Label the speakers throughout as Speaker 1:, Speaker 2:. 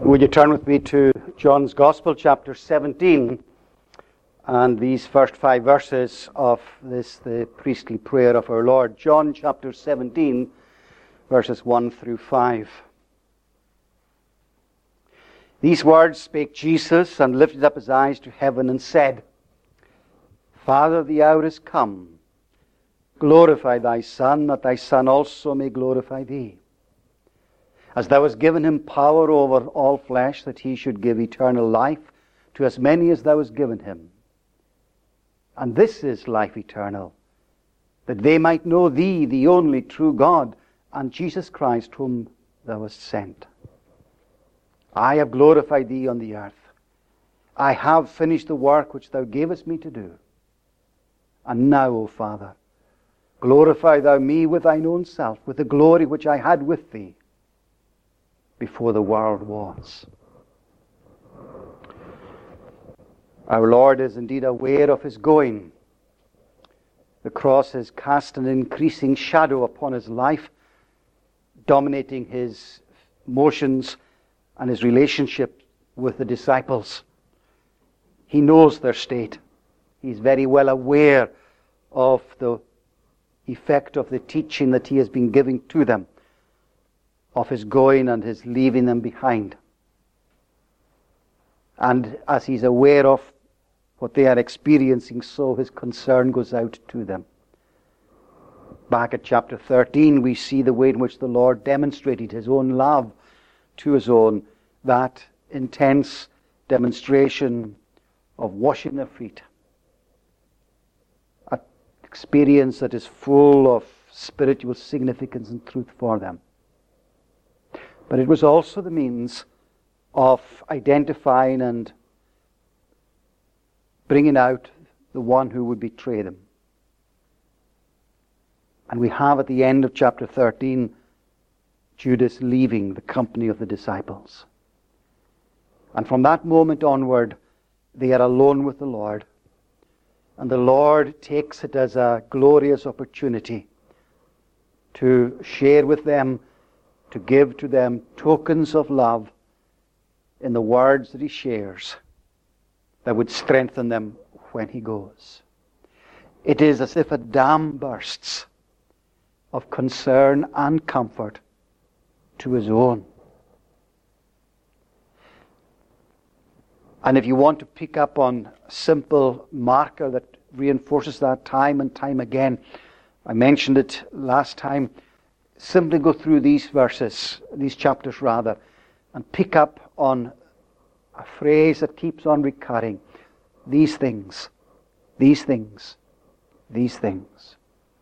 Speaker 1: Would you turn with me to John's Gospel, chapter 17, and these first 5 verses of this, the priestly prayer of our Lord. John chapter 17, verses 1 through 5. These words spake Jesus, and lifted up his eyes to heaven, and said, Father, the hour is come. Glorify thy Son, that thy Son also may glorify thee. As thou hast given him power over all flesh, that he should give eternal life to as many as thou hast given him. And this is life eternal, that they might know thee, the only true God, and Jesus Christ, whom thou hast sent. I have glorified thee on the earth. I have finished the work which thou gavest me to do. And now, O Father, glorify thou me with thine own self, with the glory which I had with thee before the world was. Our Lord is indeed aware of his going. The cross has cast an increasing shadow upon his life, dominating his motions and his relationship with the disciples. He knows their state. He's very well aware of the effect of the teaching that he has been giving to them, of his going and his leaving them behind. And as he's aware of what they are experiencing, so his concern goes out to them. Back at chapter 13, we see the way in which the Lord demonstrated his own love to his own, that intense demonstration of washing their feet. An experience that is full of spiritual significance and truth for them. But it was also the means of identifying and bringing out the one who would betray them. And we have at the end of chapter 13, Judas leaving the company of the disciples. And from that moment onward, they are alone with the Lord. And the Lord takes it as a glorious opportunity to share with them, to give to them tokens of love in the words that he shares that would strengthen them when he goes. It is as if a dam bursts of concern and comfort to his own. And if you want to pick up on a simple marker that reinforces that time and time again, I mentioned it last time, simply go through these verses, these chapters rather, and pick up on a phrase that keeps on recurring. These things, these things, these things.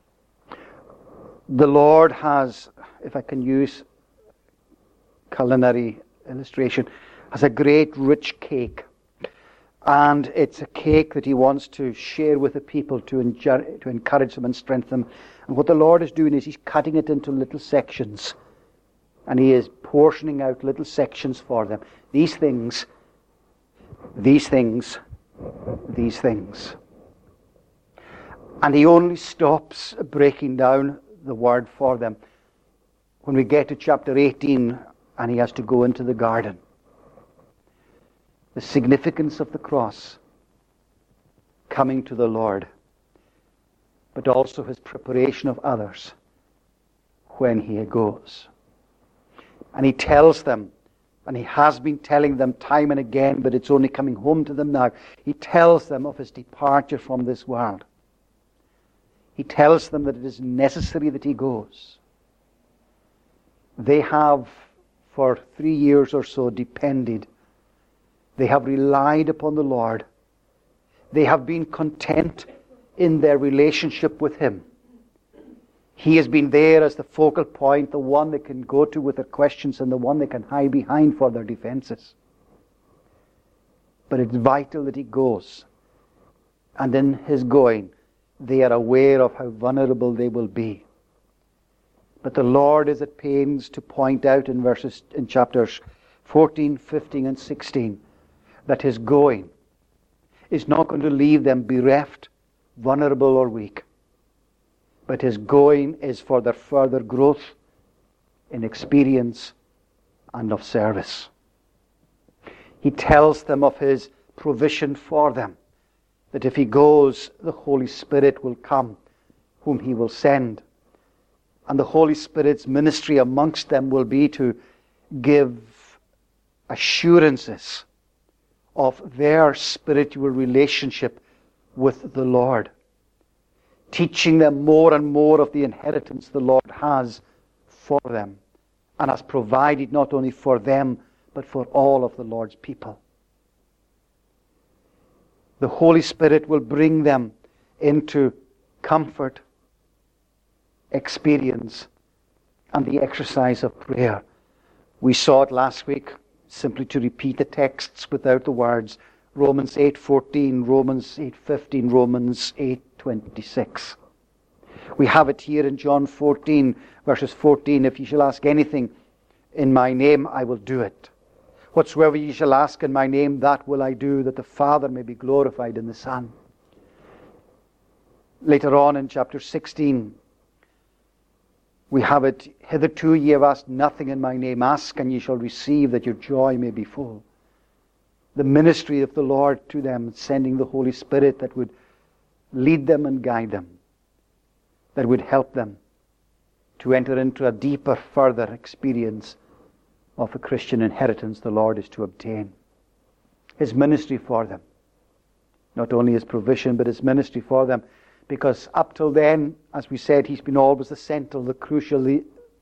Speaker 1: The Lord has, if I can use culinary illustration, has a great rich cake. And it's a cake that he wants to share with the people to encourage them and strengthen them. And what the Lord is doing is he's cutting it into little sections. And he is portioning out little sections for them. These things, these things, these things. And he only stops breaking down the word for them when we get to chapter 18 and he has to go into the garden. The significance of the cross, coming to the Lord, but also his preparation of others when he goes. And he tells them, and he has been telling them time and again, but it's only coming home to them now. He tells them of his departure from this world. He tells them that it is necessary that he goes. They have, for 3 years or so, depended. They have relied upon the Lord. They have been content in their relationship with him. He has been there as the focal point, the one they can go to with their questions and the one they can hide behind for their defenses. But it's vital that he goes. And in his going, they are aware of how vulnerable they will be. But the Lord is at pains to point out in chapters 14, 15 and 16 that his going is not going to leave them bereft, vulnerable or weak. But his going is for their further growth in experience and of service. He tells them of his provision for them, that if he goes, the Holy Spirit will come, whom he will send. And the Holy Spirit's ministry amongst them will be to give assurances of their spiritual relationship with the Lord, teaching them more and more of the inheritance the Lord has for them and has provided not only for them but for all of the Lord's people. The Holy Spirit will bring them into comfort, experience, and the exercise of prayer. We saw it last week, simply to repeat the texts without the words. Romans 8:14, Romans 8:15, Romans 8:26. We have it here in John 14, verses 14. If ye shall ask anything in my name, I will do it. Whatsoever ye shall ask in my name, that will I do, that the Father may be glorified in the Son. Later on in chapter 16, we have it, hitherto ye have asked nothing in my name. Ask and ye shall receive, that your joy may be full. The ministry of the Lord to them, sending the Holy Spirit that would lead them and guide them, that would help them to enter into a deeper, further experience of the Christian inheritance the Lord is to obtain. His ministry for them. Not only his provision, but his ministry for them. Because up till then, as we said, he's been always the central, the crucial, the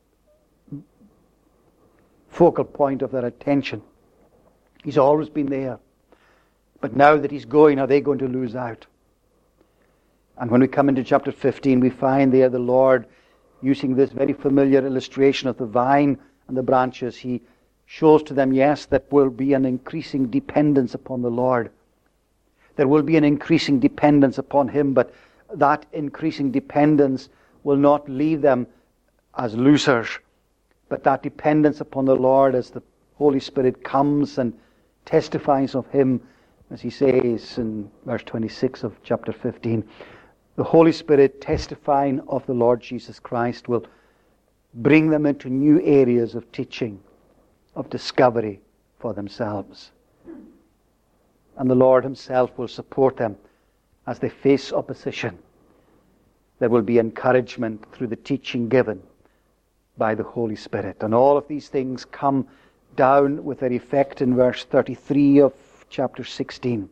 Speaker 1: focal point of their attention. He's always been there. But now that he's going, are they going to lose out? And when we come into chapter 15, we find there the Lord using this very familiar illustration of the vine and the branches. He shows to them, yes, that will be an increasing dependence upon the Lord. There will be an increasing dependence upon him, but that increasing dependence will not leave them as losers, but that dependence upon the Lord as the Holy Spirit comes and testifies of him, as he says in verse 26 of chapter 15. The Holy Spirit testifying of the Lord Jesus Christ will bring them into new areas of teaching, of discovery for themselves. And the Lord himself will support them as they face opposition. There will be encouragement through the teaching given by the Holy Spirit. And all of these things come down with their effect in verse 33 of chapter 16.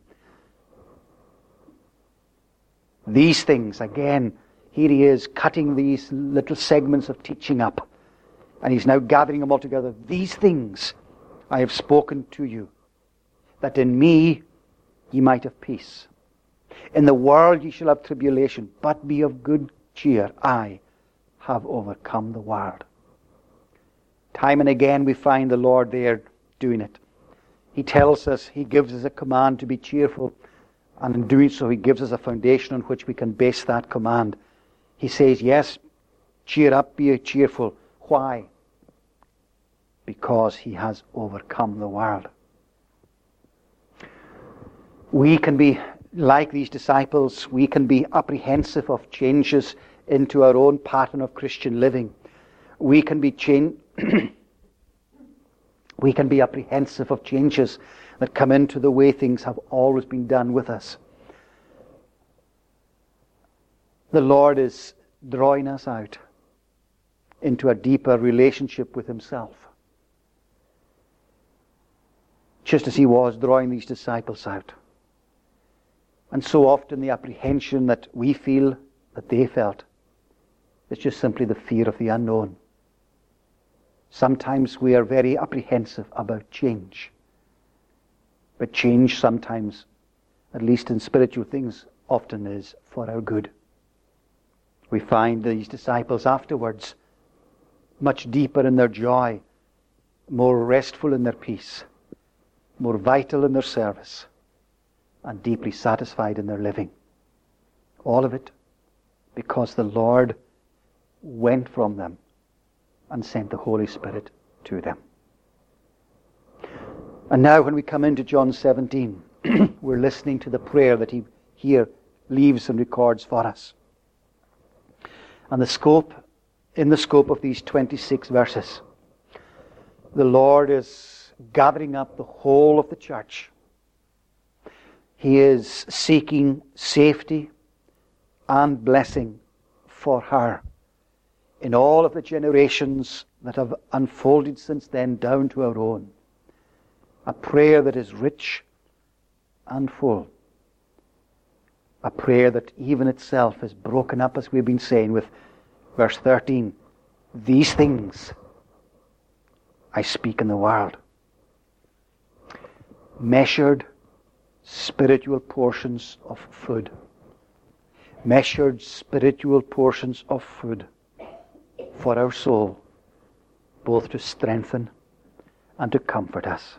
Speaker 1: These things, again, here he is cutting these little segments of teaching up. And he's now gathering them all together. These things I have spoken to you, that in me ye might have peace. In the world ye shall have tribulation, but be of good cheer. I have overcome the world. Time and again we find the Lord there doing it. He tells us, he gives us a command to be cheerful. And in doing so, he gives us a foundation on which we can base that command. He says, yes, cheer up, be cheerful. Why? Because he has overcome the world. We can be like these disciples. We can be apprehensive of changes into our own pattern of Christian living. We can be we can be apprehensive of changes that come into the way things have always been done with us. The Lord is drawing us out into a deeper relationship with himself, just as he was drawing these disciples out. And so often the apprehension that we feel, that they felt, is just simply the fear of the unknown. Sometimes we are very apprehensive about change. But change sometimes, at least in spiritual things, often is for our good. We find these disciples afterwards much deeper in their joy, more restful in their peace, more vital in their service, and deeply satisfied in their living. All of it because the Lord went from them and sent the Holy Spirit to them. And now when we come into John 17, we're listening to the prayer that he here leaves and records for us. And in the scope of these 26 verses, the Lord is gathering up the whole of the church. He is seeking safety and blessing for her in all of the generations that have unfolded since then down to our own. A prayer that is rich and full. A prayer that even itself is broken up, as we've been saying, with verse 13. These things I speak in the world. Measured spiritual portions of food. Measured spiritual portions of food for our soul, both to strengthen and to comfort us.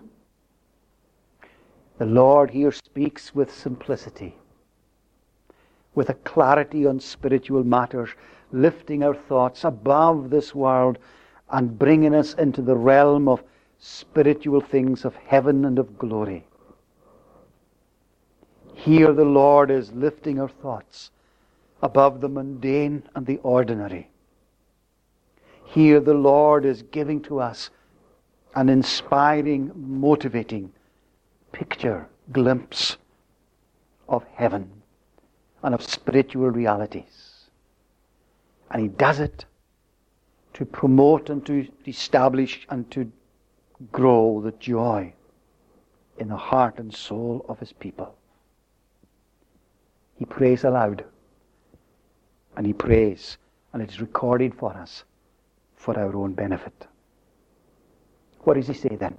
Speaker 1: The Lord here speaks with simplicity, with a clarity on spiritual matters, lifting our thoughts above this world and bringing us into the realm of spiritual things of heaven and of glory. Here the Lord is lifting our thoughts above the mundane and the ordinary. Here the Lord is giving to us an inspiring, motivating picture, glimpse of heaven and of spiritual realities. And He does it to promote and to establish and to grow the joy in the heart and soul of His people. He prays aloud, and He prays, and it is recorded for us for our own benefit. What does He say then?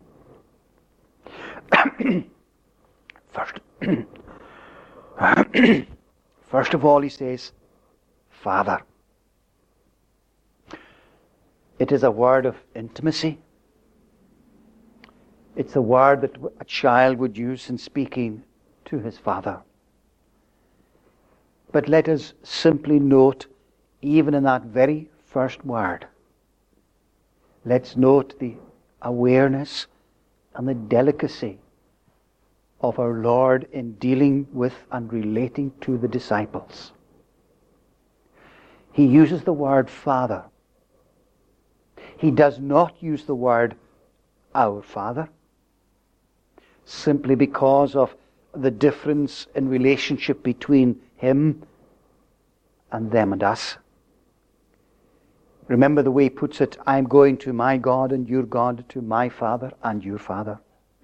Speaker 1: First of all, He says, Father. It is a word of intimacy. It's a word that a child would use in speaking to his father. But let us simply note, even in that very first word, let's note the awareness and the delicacy of our Lord in dealing with and relating to the disciples. He uses the word Father. He does not use the word our Father, simply because of the difference in relationship between Him and them and us. Remember the way He puts it, I'm going to my God and your God, to my Father and your Father.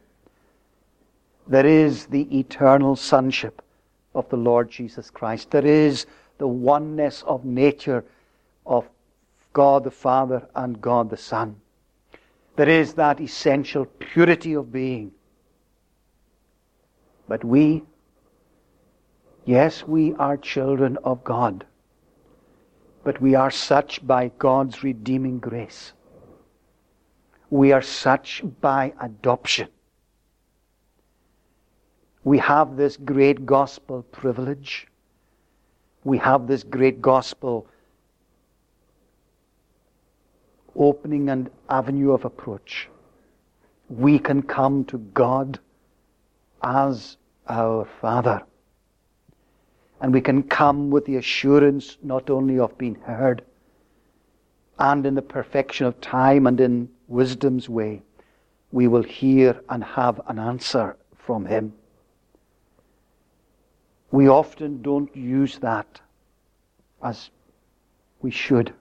Speaker 1: There is the eternal sonship of the Lord Jesus Christ. There is the oneness of nature of God the Father and God the Son. There is that essential purity of being. But we, yes, we are children of God. But we are such by God's redeeming grace. We are such by adoption. We have this great gospel privilege. We have this great gospel opening and avenue of approach. We can come to God as our Father. And we can come with the assurance not only of being heard, and in the perfection of time and in wisdom's way, we will hear and have an answer from Him. We often don't use that as we should.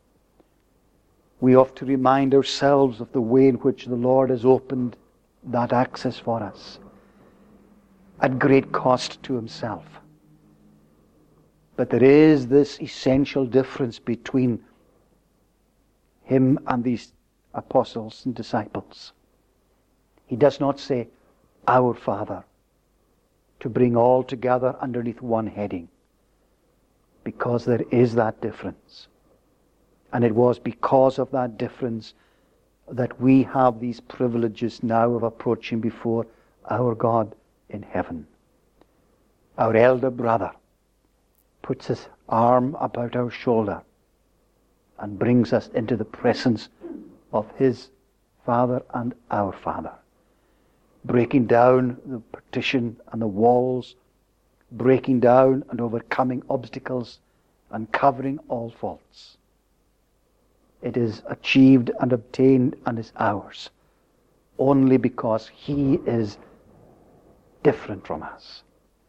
Speaker 1: We have to remind ourselves of the way in which the Lord has opened that access for us at great cost to Himself. But there is this essential difference between Him and these apostles and disciples. He does not say, our Father, to bring all together underneath one heading, because there is that difference. And it was because of that difference that we have these privileges now of approaching before our God in heaven. Our elder brother puts his arm about our shoulder and brings us into the presence of his Father and our Father, breaking down the partition and the walls, breaking down and overcoming obstacles and covering all faults. It is achieved and obtained and is ours only because He is different from us.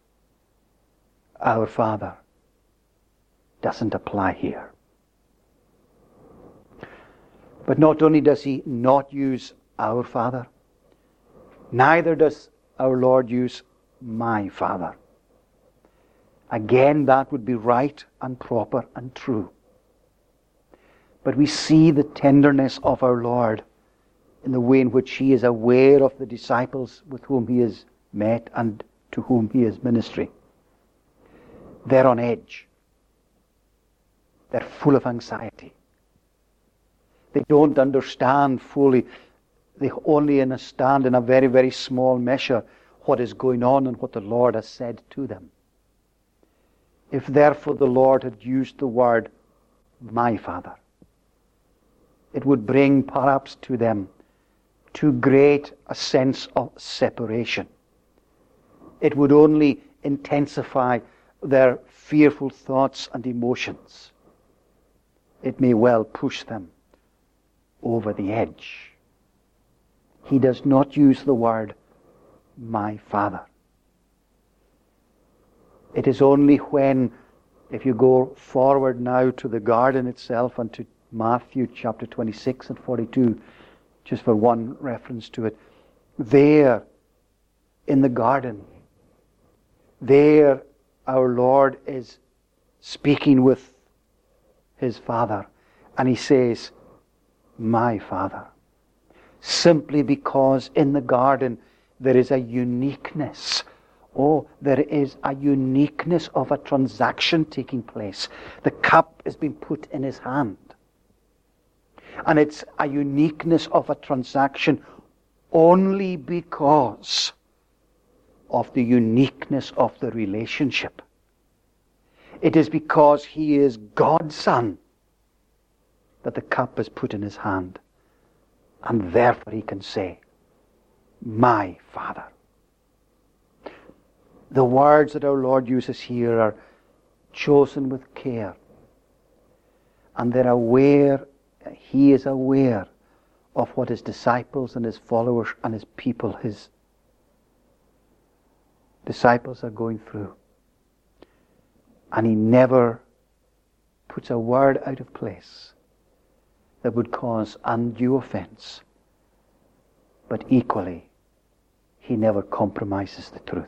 Speaker 1: Our Father doesn't apply here. But not only does He not use our Father, neither does our Lord use my Father. Again, that would be right and proper and true. But we see the tenderness of our Lord in the way in which He is aware of the disciples with whom He has met and to whom He is ministering. They're on edge. They're full of anxiety. They don't understand fully. They only understand in a very, very small measure what is going on and what the Lord has said to them. If therefore the Lord had used the word, my Father, it would bring perhaps to them too great a sense of separation. It would only intensify their fearful thoughts and emotions. It may well push them over the edge. He does not use the word, my Father. It is only when, if you go forward now to the garden itself and to Matthew chapter 26 and 42, just for one reference to it, there in the garden, there our Lord is speaking with His Father, and He says, my Father. Simply because in the garden there is a uniqueness. Oh, there is a uniqueness of a transaction taking place. The cup is being put in His hand. And it's a uniqueness of a transaction only because of the uniqueness of the relationship. It is because He is God's Son that the cup is put in His hand. And therefore He can say, my Father. The words that our Lord uses here are chosen with care. And they're aware, He is aware of what His disciples and His followers and His people, His disciples are going through. And He never puts a word out of place that would cause undue offense. But equally, He never compromises the truth.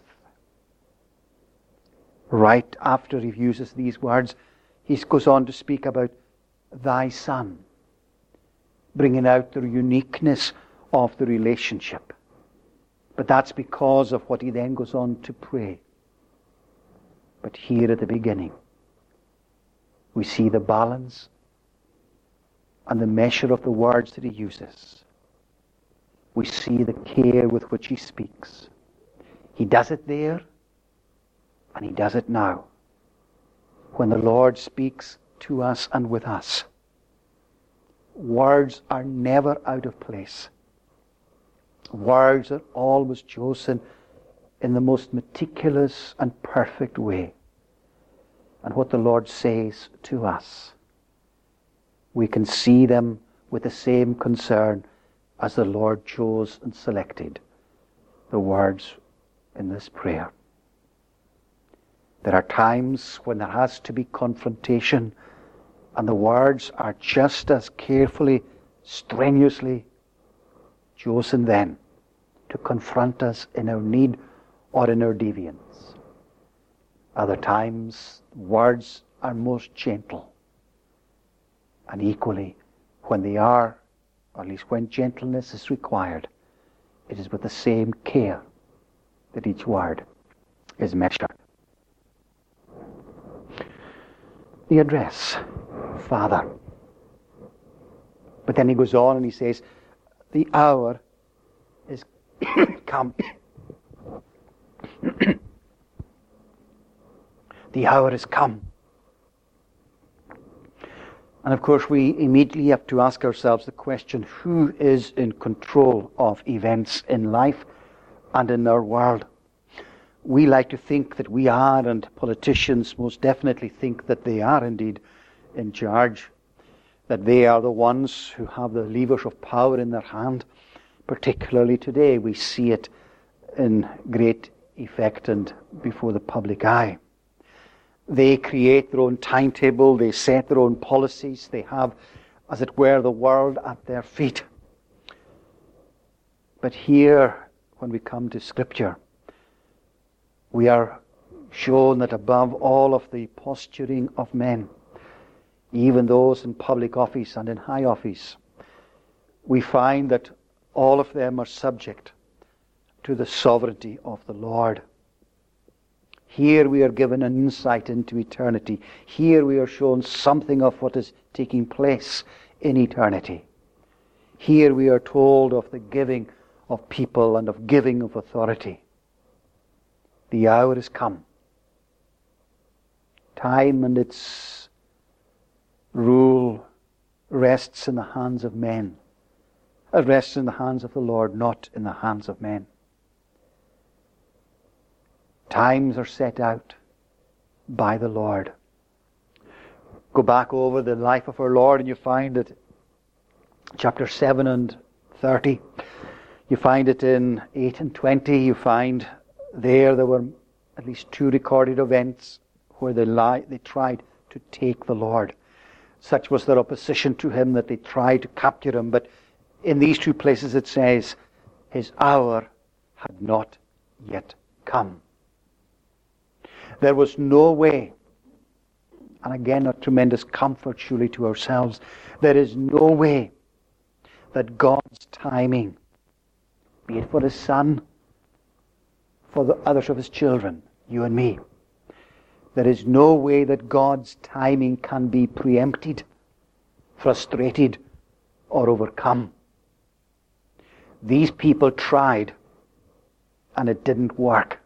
Speaker 1: Right after He uses these words, He goes on to speak about thy Son, bringing out the uniqueness of the relationship. But that's because of what He then goes on to pray. But here at the beginning, we see the balance and the measure of the words that He uses. We see the care with which He speaks. He does it there, and He does it now. When the Lord speaks to us and with us, words are never out of place. Words are always chosen in the most meticulous and perfect way. And what the Lord says to us, we can see them with the same concern as the Lord chose and selected the words in this prayer. There are times when there has to be confrontation, and the words are just as carefully, strenuously chosen then to confront us in our need or in our deviance. Other times, words are most gentle. And equally, when they are, or at least when gentleness is required, it is with the same care that each word is measured. The address, Father. But then He goes on and He says, the hour is come. The hour is come. And of course we immediately have to ask ourselves the question, who is in control of events in life and in our world? We like to think that we are, and politicians most definitely think that they are indeed in charge, that they are the ones who have the levers of power in their hand. Particularly today, we see it in great effect and before the public eye. They create their own timetable, they set their own policies, they have, as it were, the world at their feet. But here, when we come to Scripture, we are shown that above all of the posturing of men, even those in public office and in high office, we find that all of them are subject to the sovereignty of the Lord. Here we are given an insight into eternity. Here we are shown something of what is taking place in eternity. Here we are told of the giving of people and of giving of authority. The hour is come. Time and its rule rests in the hands of men. It rests in the hands of the Lord, not in the hands of men. Times are set out by the Lord. Go back over the life of our Lord and you find it chapter 7 and 30. You find it in 8 and 20. You find there were at least 2 recorded events where they tried to take the Lord. Such was their opposition to him that they tried to capture him. But in these 2 places it says, his hour had not yet come. There was no way, and again a tremendous comfort surely to ourselves, there is no way that God's timing, be it for his Son, for the others of his children, you and me, there is no way that God's timing can be preempted, frustrated, or overcome. These people tried, and it didn't work.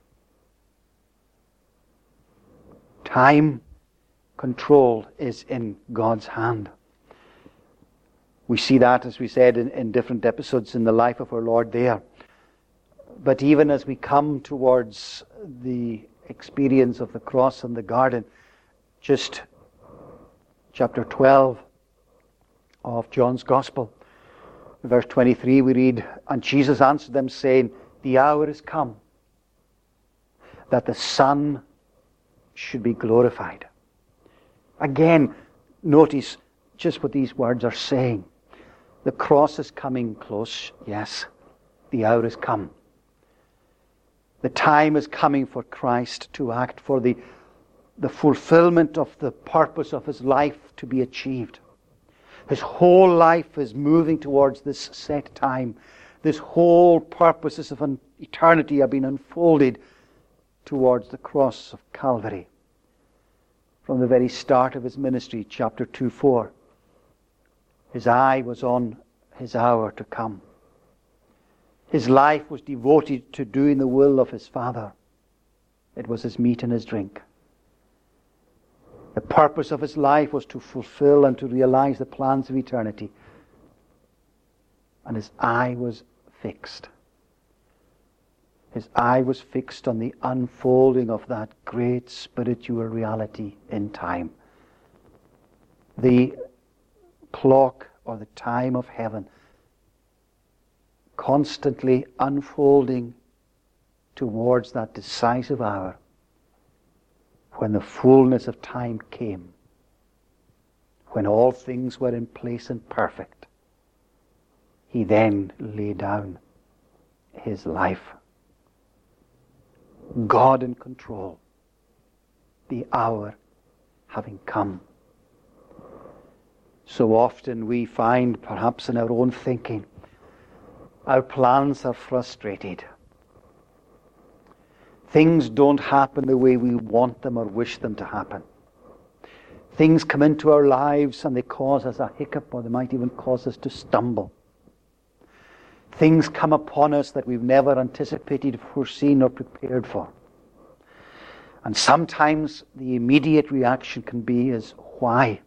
Speaker 1: Time control is in God's hand. We see that, as we said, in different episodes in the life of our Lord there. But even as we come towards the experience of the cross and the garden, just chapter 12 of John's Gospel, verse 23 we read, and Jesus answered them saying, the hour is come that the Son should be glorified. Again, notice just what these words are saying. The cross is coming close, yes. The hour is come. The time is coming for Christ to act, for the fulfillment of the purpose of his life to be achieved. His whole life is moving towards this set time. This whole purposes of an eternity have been unfolded towards the cross of Calvary. From the very start of his ministry, chapter 2:4, his eye was on his hour to come. His life was devoted to doing the will of his Father. It was his meat and his drink. The purpose of his life was to fulfill and to realize the plans of eternity. And his eye was fixed. His eye was fixed on the unfolding of that great spiritual reality in time. The clock or the time of heaven constantly unfolding towards that decisive hour when the fullness of time came, when all things were in place and perfect. He then laid down his life. God in control, the hour having come. So often we find, perhaps in our own thinking, our plans are frustrated. Things don't happen the way we want them or wish them to happen. Things come into our lives and they cause us a hiccup, or they might even cause us to stumble. Things come upon us that we've never anticipated, foreseen, or prepared for. And sometimes the immediate reaction can be is, why?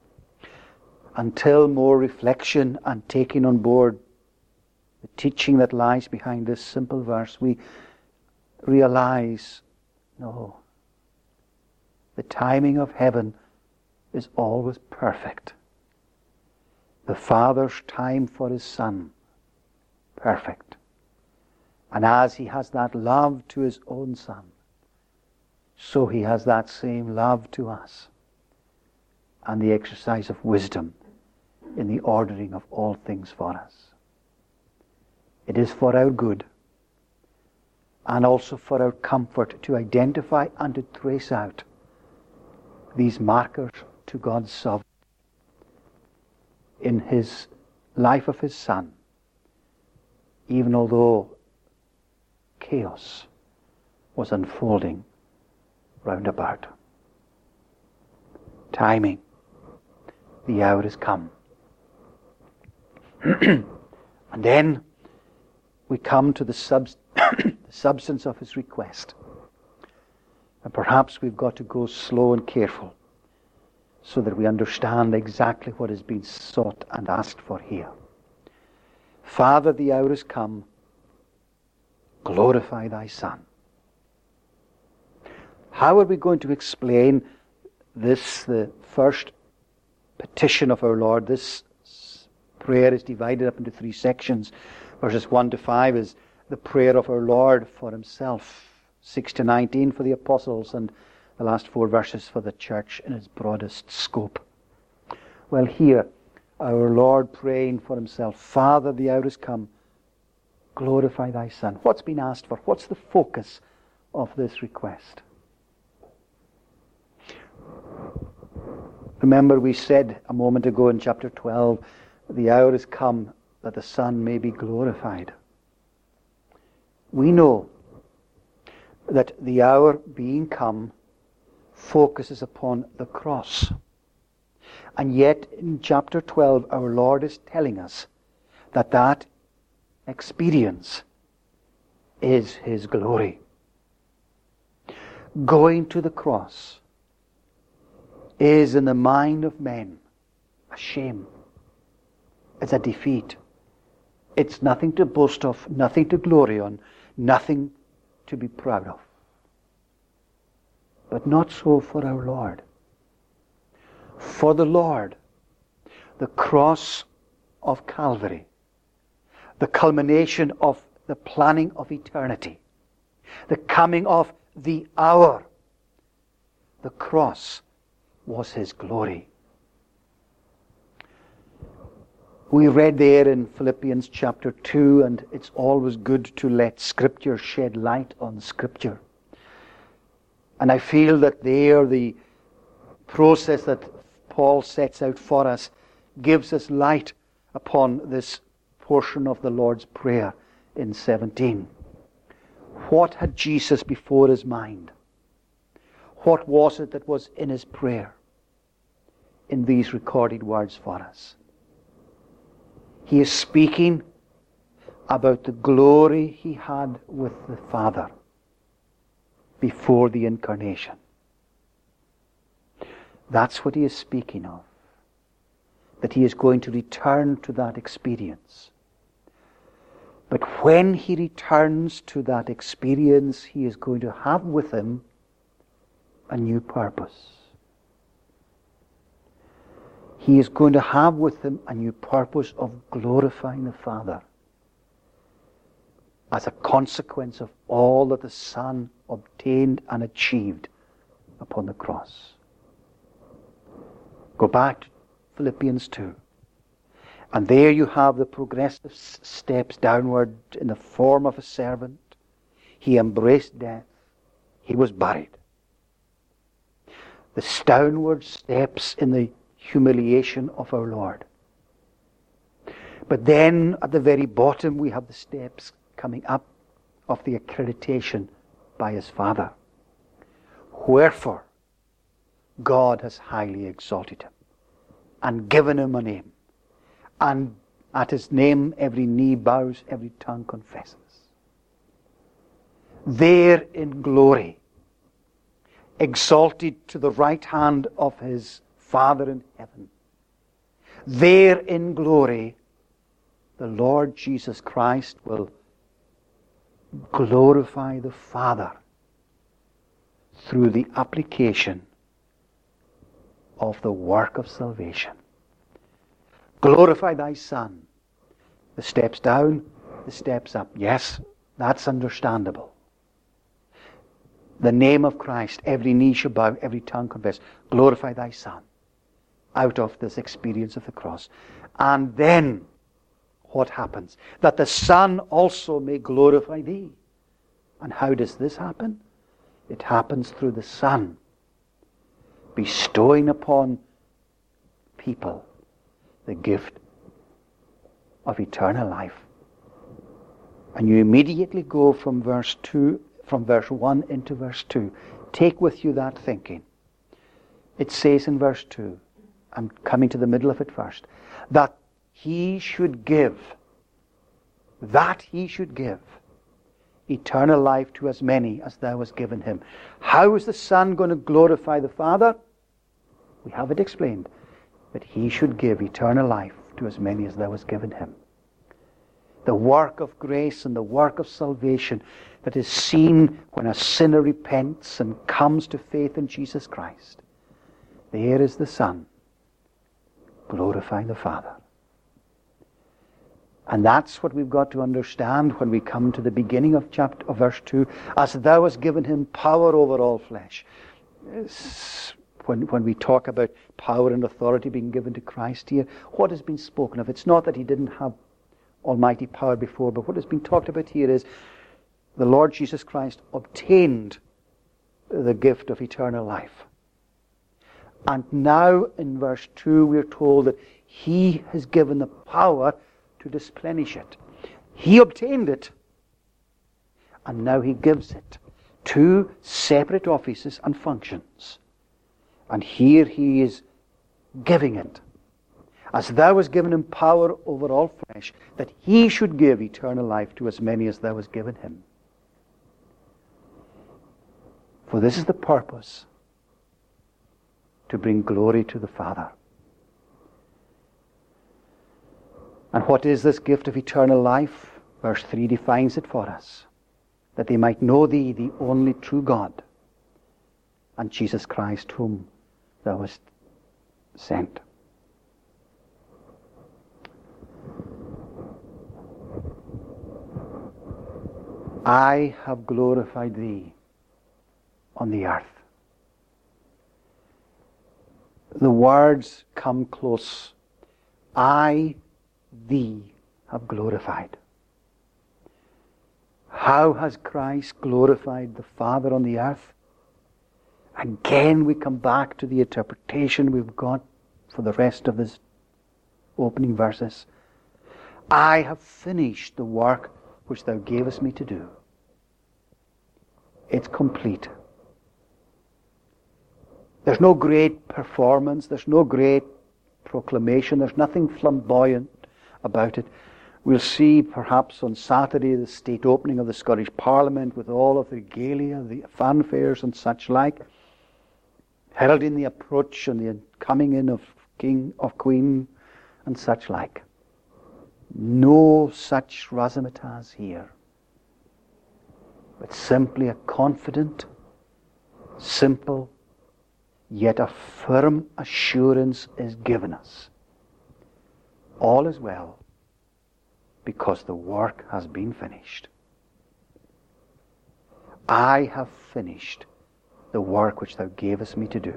Speaker 1: Until more reflection and taking on board the teaching that lies behind this simple verse, we realize, no, the timing of heaven is always perfect. The Father's time for his Son perfect. And as he has that love to his own Son, so he has that same love to us, and the exercise of wisdom in the ordering of all things for us. It is for our good, and also for our comfort, to identify and to trace out these markers to God's sovereignty in his life of his Son, even although chaos was unfolding round about. Timing. The hour has come. And then we come to the substance of his request. And perhaps we've got to go slow and careful so that we understand exactly what is being sought and asked for here. Father, the hour has come. Glorify thy Son. How are we going to explain this, the first petition of our Lord? This prayer is divided up into 3 sections. Verses 1 to 5 is the prayer of our Lord for himself. 6 to 19 for the apostles, and the last 4 verses for the church in its broadest scope. Well, here, our Lord praying for himself. Father, the hour has come. Glorify thy Son. What's been asked for? What's the focus of this request? Remember, we said a moment ago in chapter 12, the hour has come that the Son may be glorified. We know that the hour being come focuses upon the cross. And yet in chapter 12 our Lord is telling us that that experience is his glory. Going to the cross is in the mind of men a shame. It's a defeat. It's nothing to boast of, nothing to glory on, nothing to be proud of. But not so for our Lord. For the Lord, the cross of Calvary, the culmination of the planning of eternity, the coming of the hour, the cross was his glory. We read there in Philippians chapter 2, and it's always good to let Scripture shed light on Scripture. And I feel that there the process that Paul sets out for us gives us light upon this portion of the Lord's Prayer in 17. What had Jesus before his mind? What was it that was in his prayer in these recorded words for us? He is speaking about the glory he had with the Father before the incarnation. That's what he is speaking of. That he is going to return to that experience. But when he returns to that experience, he is going to have with him a new purpose. He is going to have with him a new purpose of glorifying the Father as a consequence of all that the Son obtained and achieved upon the cross. Go back to Philippians 2. And there you have the progressive steps downward in the form of a servant. He embraced death. He was buried. The downward steps in the humiliation of our Lord. But then at the very bottom we have the steps coming up of the accreditation by his Father. Wherefore God has highly exalted him and given him a name, and at his name every knee bows, every tongue confesses. There in glory, exalted to the right hand of his Father in heaven, there in glory, the Lord Jesus Christ will glorify the Father through the application of the work of salvation. Glorify thy Son. The steps down, the steps up. Yes, that's understandable. The name of Christ, every knee shall bow, every tongue confess. Glorify thy Son out of this experience of the cross. And then what happens? That the Son also may glorify thee. And how does this happen? It happens through the Son bestowing upon people the gift of eternal life. And you immediately go from verse 1 into verse 2. Take with you that thinking. It says in verse 2, I'm coming to the middle of it first, that he should give eternal life to as many as thou hast given him. How is the Son going to glorify the Father? We have it explained, that he should give eternal life to as many as thou hast given him. The work of grace and the work of salvation that is seen when a sinner repents and comes to faith in Jesus Christ. There is the Son glorifying the Father. And that's what we've got to understand when we come to the beginning of verse 2. As thou hast given him power over all flesh. When we talk about power and authority being given to Christ here, what has been spoken of? It's not that he didn't have almighty power before, but what has been talked about here is the Lord Jesus Christ obtained the gift of eternal life. And now in verse 2 we're told that he has given the power to displenish it. He obtained it, and now he gives it. Two separate offices and functions. And here he is giving it. As thou hast given him power over all flesh, that he should give eternal life to as many as thou hast given him. For this is the purpose, to bring glory to the Father. And what is this gift of eternal life? Verse 3 defines it for us. That they might know thee, the only true God, and Jesus Christ, whom thou hast sent. I have glorified thee on the earth. The words come close. I, thee, have glorified. How has Christ glorified the Father on the earth? Again we come back to the interpretation we've got for the rest of this opening verses. I have finished the work which thou gavest me to do. It's complete. There's no great performance, there's no great proclamation, there's nothing flamboyant about it. We'll see perhaps on Saturday the state opening of the Scottish Parliament with all of the regalia, the fanfares and such like, heralding the approach and the coming in of King, of Queen and such like. No such razzmatazz here, but simply a confident, simple, yet a firm assurance is given us. All is well, because the work has been finished. I have finished the work which thou gavest me to do.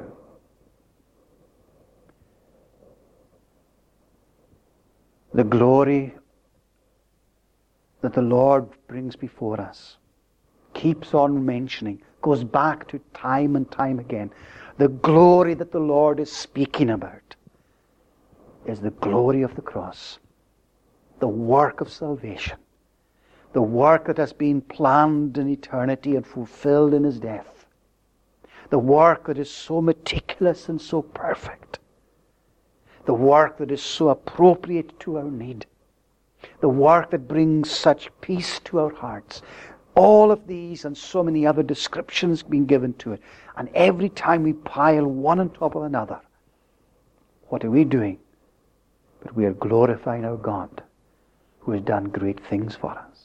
Speaker 1: The glory that the Lord brings before us keeps on mentioning, goes back to time and time again. The glory that the Lord is speaking about is the glory of the cross, the work of salvation, the work that has been planned in eternity and fulfilled in his death, the work that is so meticulous and so perfect, the work that is so appropriate to our need, the work that brings such peace to our hearts. All of these and so many other descriptions being given to it. And every time we pile one on top of another, what are we doing? But we are glorifying our God, who has done great things for us.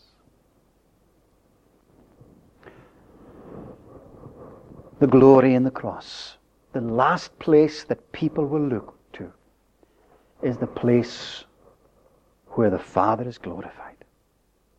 Speaker 1: The glory in the cross. The last place that people will look to is the place where the Father is glorified.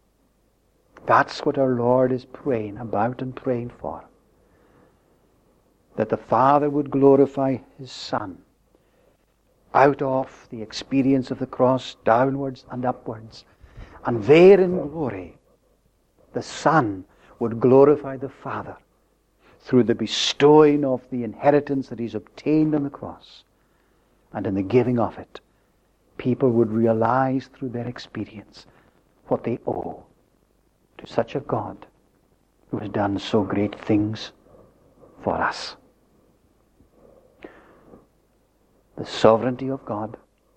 Speaker 1: That's what our Lord is praying about and praying for. That the Father would glorify His Son out of the experience of the cross, downwards and upwards. And there in glory, the Son would glorify the Father through the bestowing of the inheritance that He's obtained on the cross. And in the giving of it, people would realize through their experience what they owe to such a God who has done so great things for us. The sovereignty of God,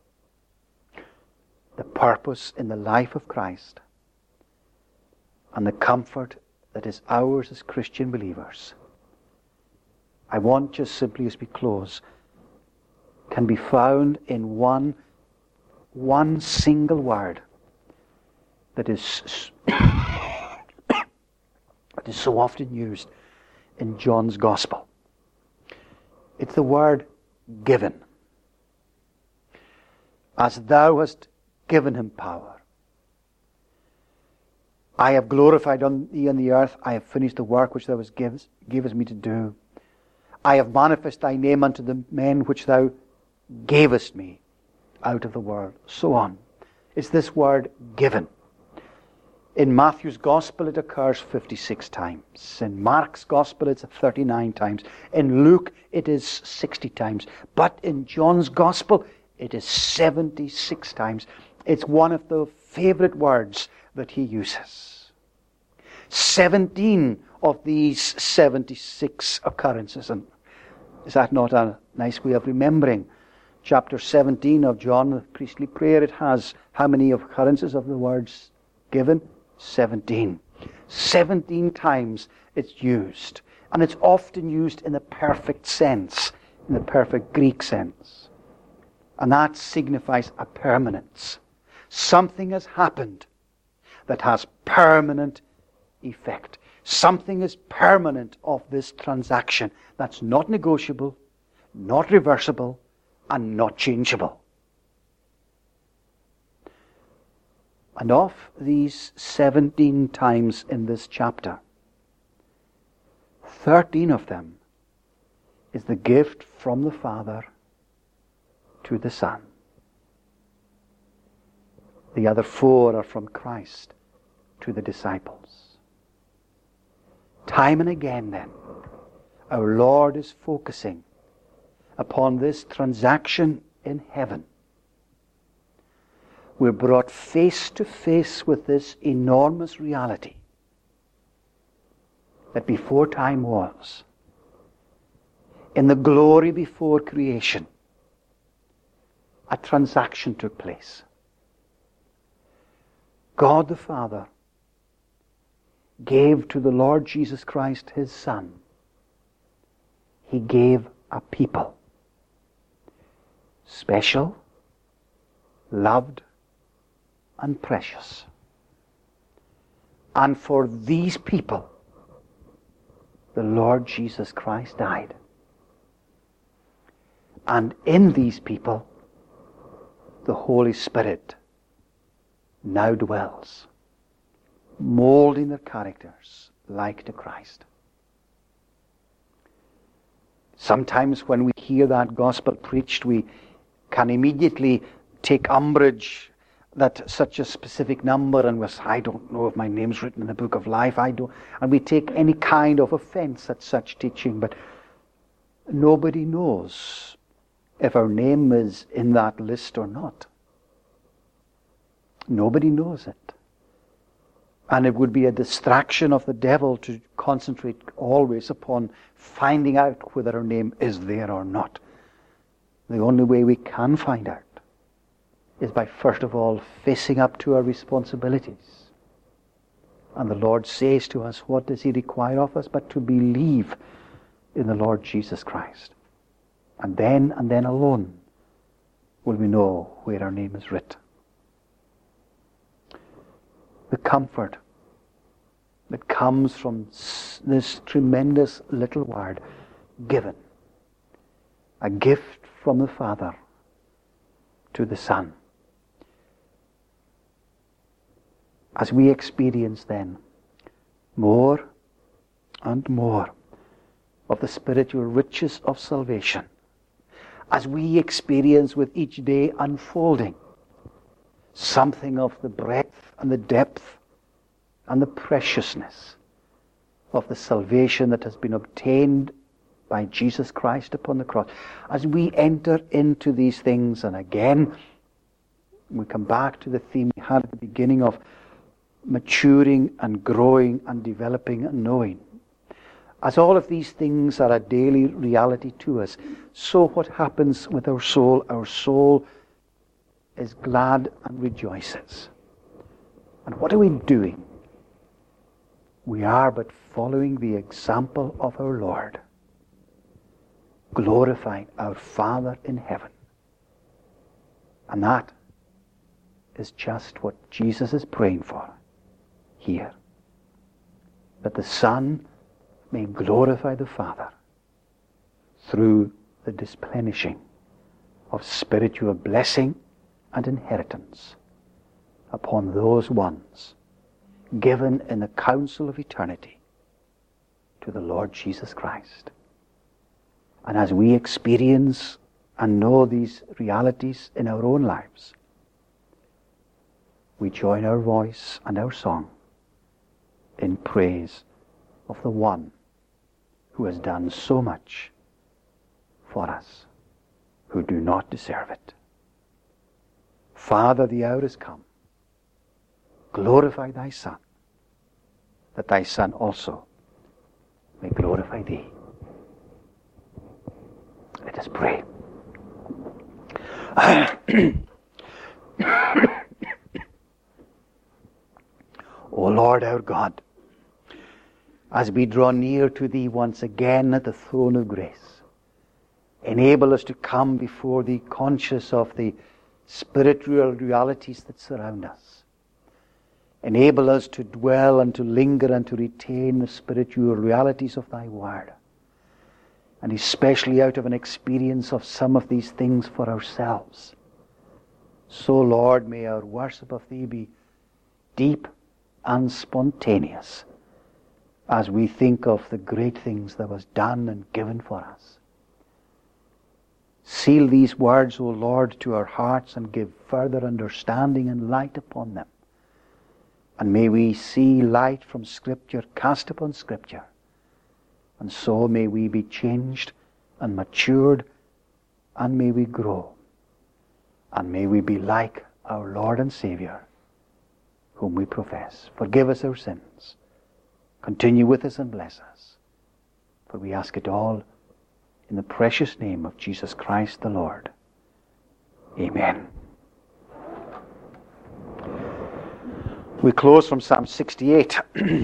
Speaker 1: the purpose in the life of Christ, and the comfort that is ours as Christian believers. I want just simply as we close, can be found in one single word that is that is so often used in John's Gospel. It's the word given. As thou hast given him power. I have glorified thee on the earth. I have finished the work which thou gavest me to do. I have manifested thy name unto the men which thou gavest me out of the world. So on. It's this word given. In Matthew's Gospel it occurs 56 times. In Mark's Gospel it's 39 times. In Luke it is 60 times. But in John's Gospel it is 76 times. It's one of the favorite words that he uses. 17 of these 76 occurrences. And is that not a nice way of remembering? Chapter 17 of John, the priestly prayer, it has how many occurrences of the words given? 17. 17 times it's used. And it's often used in the perfect sense, in the perfect Greek sense. And that signifies a permanence. Something has happened that has permanent effect. Something is permanent of this transaction that's not negotiable, not reversible, and not changeable. And of these 17 times in this chapter, 13 of them is the gift from the Father to the Son. The other 4 are from Christ to the disciples. Time and again then, our Lord is focusing upon this transaction in heaven. We're brought face to face with this enormous reality that before time was, in the glory before creation, a transaction took place. God the Father gave to the Lord Jesus Christ His Son. He gave a people. Special, loved, and precious. And for these people, the Lord Jesus Christ died. And in these people, the Holy Spirit now dwells, molding their characters like to Christ. Sometimes when we hear that gospel preached, we can immediately take umbrage that such a specific number, and I don't know if my name's written in the book of life, and we take any kind of offense at such teaching, but nobody knows if our name is in that list or not. Nobody knows it. And it would be a distraction of the devil to concentrate always upon finding out whether our name is there or not. The only way we can find out is by first of all facing up to our responsibilities. And the Lord says to us, what does He require of us? But to believe in the Lord Jesus Christ. And then alone will we know where our name is written. The comfort that comes from this tremendous little word, given. A gift from the Father to the Son. As we experience then more and more of the spiritual riches of salvation as we experience with each day unfolding something of the breadth and the depth and the preciousness of the salvation that has been obtained by Jesus Christ upon the cross. As we enter into these things, and again we come back to the theme we had at the beginning of maturing and growing and developing and knowing. As all of these things are a daily reality to us, so what happens with our soul is glad and rejoices. And what are we doing? We are but following the example of our Lord, glorifying our Father in heaven. And that is just what Jesus is praying for here. That the Son may glorify the Father through the displenishing of spiritual blessing and inheritance upon those ones given in the counsel of eternity to the Lord Jesus Christ. And as we experience and know these realities in our own lives, we join our voice and our song in praise of the one who has done so much for us who do not deserve it. Father, the hour is come. Glorify thy Son, that thy Son also may glorify thee. Let us pray. O Lord our God, as we draw near to thee once again at the throne of grace, enable us to come before thee conscious of the spiritual realities that surround us. Enable us to dwell and to linger and to retain the spiritual realities of thy word. And especially out of an experience of some of these things for ourselves. So, Lord, may our worship of thee be deep and spontaneous as we think of the great things that was done and given for us. Seal these words, O Lord, to our hearts and give further understanding and light upon them. And may we see light from Scripture cast upon Scripture. And so may we be changed and matured, and may we grow. And may we be like our Lord and Saviour, whom we profess. Forgive us our sins. Continue with us and bless us. For we ask it all in the precious name of Jesus Christ the Lord. Amen. We close from Psalm 68.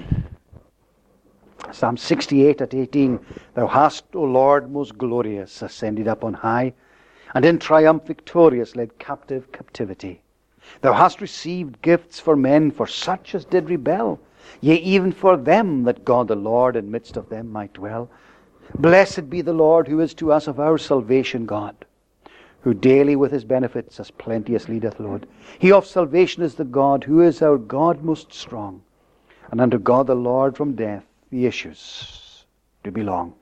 Speaker 1: Psalm 68 at 18. Thou hast, O Lord, most glorious, ascended up on high, and in triumph victorious led captive captivity. Thou hast received gifts for men, for such as did rebel, yea, even for them that God the Lord in midst of them might dwell. Blessed be the Lord, who is to us of our salvation God, who daily with his benefits us plenteously doth load. He of salvation is the God, who is our God most strong, and unto God the Lord from death the issues do belong.